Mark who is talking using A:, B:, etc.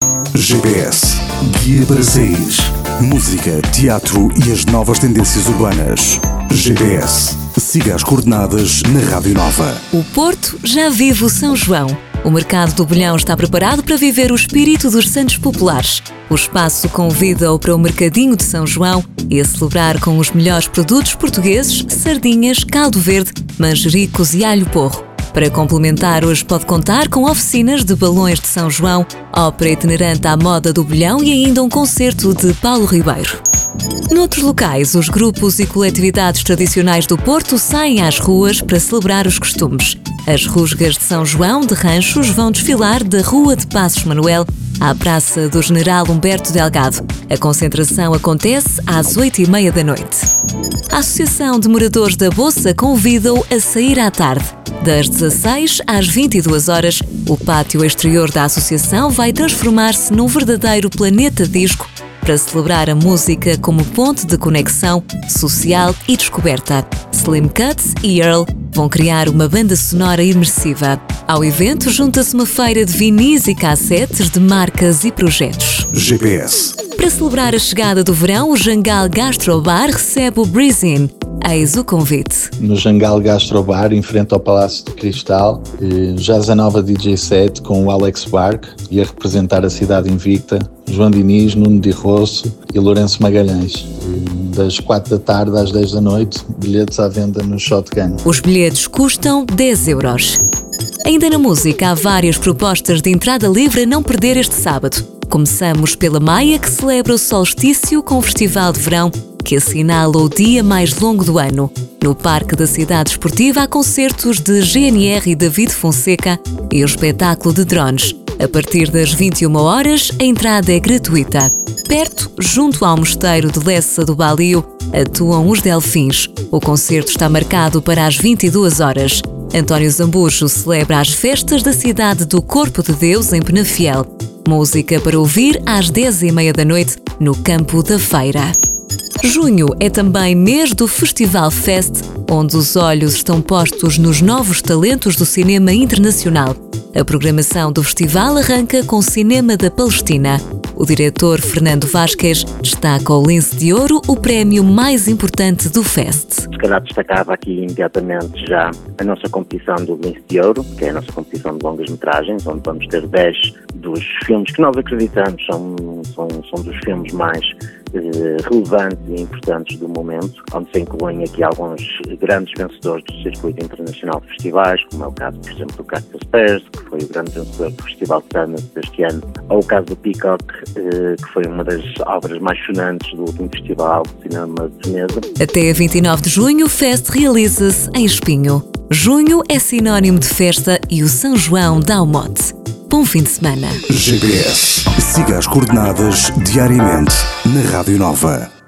A: GPS, guia para sair. Música, teatro e as novas tendências urbanas. GPS, siga as coordenadas na Rádio Nova.
B: O Porto já vive o São João. O mercado do Bolhão está preparado para viver o espírito dos Santos Populares. O espaço convida-o para o Mercadinho de São João e a celebrar com os melhores produtos portugueses, sardinhas, caldo verde, manjericos e alho porro. Para complementar, hoje pode contar com oficinas de balões de São João, ópera itinerante à moda do Bolhão e ainda um concerto de Paulo Ribeiro. Noutros locais, os grupos e coletividades tradicionais do Porto saem às ruas para celebrar os costumes. As rusgas de São João de Ranchos vão desfilar da Rua de Passos Manuel à Praça do General Humberto Delgado. A concentração acontece às 8h30 da noite. A Associação de Moradores da Boça convida-o a sair à tarde. Das 16 às 22 horas, o pátio exterior da associação vai transformar-se num verdadeiro planeta disco para celebrar a música como ponto de conexão social e descoberta. Slim Cuts e Earl vão criar uma banda sonora imersiva. Ao evento junta-se uma feira de vinis e cassetes de marcas e projetos.
A: GPS.
B: Para celebrar a chegada do verão, o Jangal Gastrobar recebe o Breeze In. Eis o convite.
C: No Jangal Gastrobar, em frente ao Palácio de Cristal, jaz a nova DJ set com o Alex Bark e a representar a cidade invicta, João Diniz, Nuno Di Rosso e Lourenço Magalhães. Das 4 da tarde às 10 da noite, bilhetes à venda no Shotgun.
B: Os bilhetes custam 10 euros. Ainda na música, há várias propostas de entrada livre a não perder este sábado. Começamos pela Maia, que celebra o solstício com o Festival de Verão, que assinala o dia mais longo do ano. No Parque da Cidade Esportiva há concertos de GNR e David Fonseca e o espetáculo de drones. A partir das 21 horas, a entrada é gratuita. Perto, junto ao Mosteiro de Lessa do Balio, atuam os Delfins. O concerto está marcado para as 22 horas. António Zambujo celebra as festas da cidade do Corpo de Deus em Penafiel. Música para ouvir às 10h30 da noite no Campo da Feira. Junho é também mês do Festival Fest, onde os olhos estão postos nos novos talentos do cinema internacional. A programação do festival arranca com o Cinema da Palestina. O diretor Fernando Vázquez destaca ao Lince de Ouro, o prémio mais importante do Fest.
D: Se calhar destacava aqui imediatamente já a nossa competição do Lince de Ouro, que é a nossa competição de longas-metragens, onde vamos ter 10 dos filmes que nós acreditamos são dos filmes mais relevantes e importantes do momento, onde se incluem aqui alguns grandes vencedores do circuito internacional de festivais, como é o caso, por exemplo, do Cactus Pairs, que foi o grande vencedor do Festival de Sundance deste ano, ou o caso do Peacock, que foi uma das obras mais sonantes do último Festival de Cinema de Veneza.
B: Até a 29 de junho, o Fest realiza-se em Espinho. Junho é sinónimo de festa e o São João dá o mote. Bom fim de semana.
A: GPS. Siga as coordenadas diariamente na Rádio Nova.